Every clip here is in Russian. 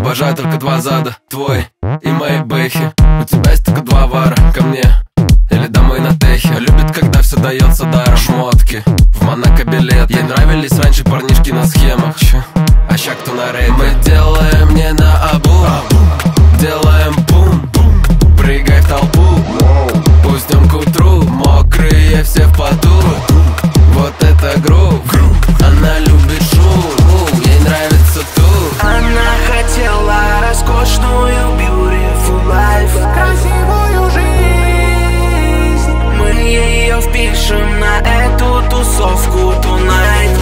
Уважаю только два зада, твой и мои бэхи. У тебя есть только два вара, ко мне или домой на техе. Любит, когда все дается даром. Шмотки, в Монако билет. Ей нравились раньше парнишки на схемах. А ща кто на рейде. Мы делаем не на обум, делаем бум, прыгай в толпу. Пустим к утру, мокрые все в поту. Вот это грув, она любит шум, ей нравится тут. Она хотела роскошную beautiful life, красивую жизнь. Мы ее впишем на эту тусовку tonight.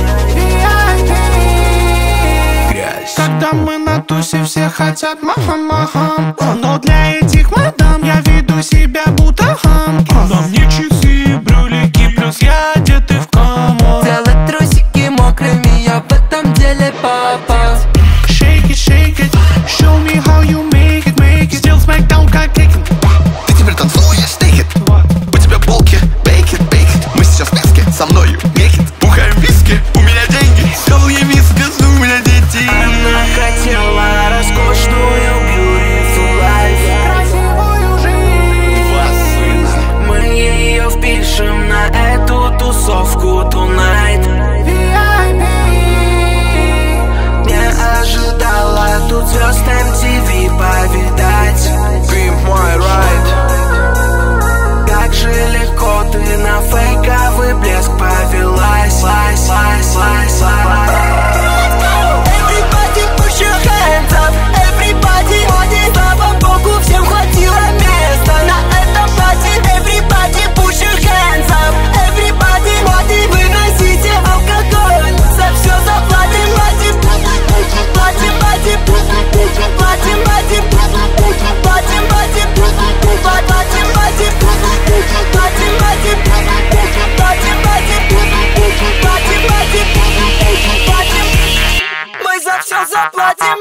Когда мы на тусе, все хотят махам-махам, но для этих мадам я веду себя будто хам. На мне часы, брюлики, плюс я одетый в кому. Делать трусики мокрыми, я в этом деле папа. Shake it, show me how you make it, Still smackdown как кикин. Ты теперь танцуешь, take it. У тебя булки, bake it. Мы сейчас в песке, со мною make it. Бухаем виски, у меня деньги. Сделал ей вискас, у меня дети. Она хотела роскошную beautiful life, красивую жизнь. Мы ее впишем на эту тусовку tonight. Не ожидала тут звезд MTV повидать. Pimp my ride. Как же легко ты на фейковый блеск повелась. Everybody push your hands up, everybody. Слава богу, всем хватило места на этом платье. Everybody push your hands up, everybody. Выносите алкоголь, за все заплатим. Мы за все заплатим.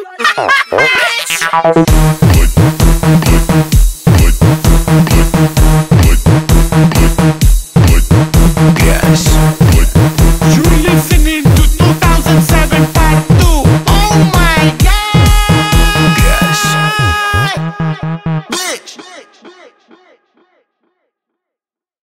You're listening to 2007 Part 2. Oh my god. Bitch.